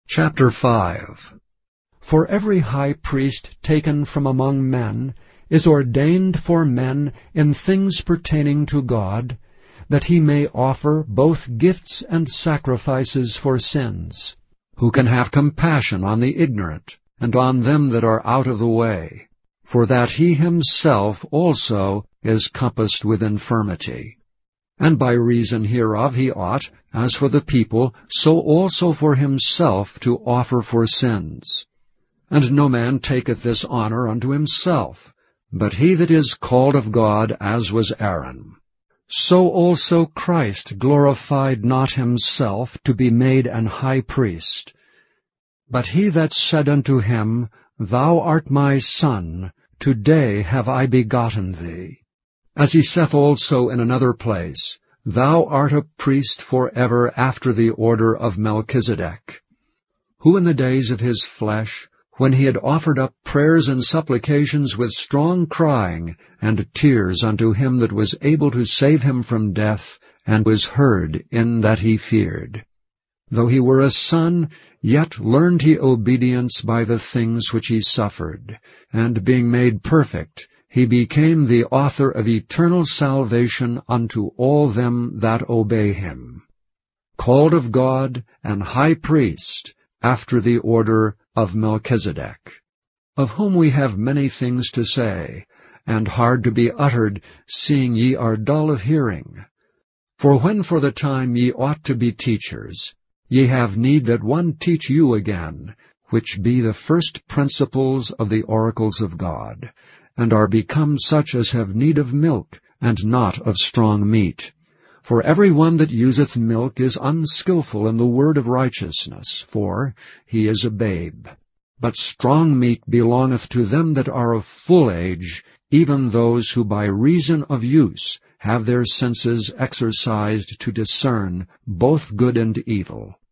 Chapter 5. For every high priest taken from among men is ordained for men in things pertaining to God, that he may offer both gifts and sacrifices for sins, who can have compassion on the ignorant, and on them that are out of the way, for that he himself also is compassed with infirmity. And by reason hereof he ought, as for the people, so also for himself to offer for sins. And no man taketh this honor unto himself, but he that is called of God, as was Aaron. So also Christ glorified not himself to be made an high priest. But he that said unto him, Thou art my Son, today have I begotten thee. As he saith also in another place, Thou art a priest for ever after the order of Melchizedek, who in the days of his flesh, when he had offered up prayers and supplications with strong crying and tears unto him that was able to save him from death, and was heard in that he feared. Though he were a son, yet learned he obedience by the things which he suffered, and being made perfect, he became the author of eternal salvation unto all them that obey him, called of God, and high priest, after the order of Melchizedek, of whom we have many things to say, and hard to be uttered, seeing ye are dull of hearing. For when for the time ye ought to be teachers, ye have need that one teach you again, which be the first principles of the oracles of God, and are become such as have need of milk, and not of strong meat. For every one that useth milk is unskillful in the word of righteousness, for he is a babe. But strong meat belongeth to them that are of full age, even those who by reason of use have their senses exercised to discern both good and evil.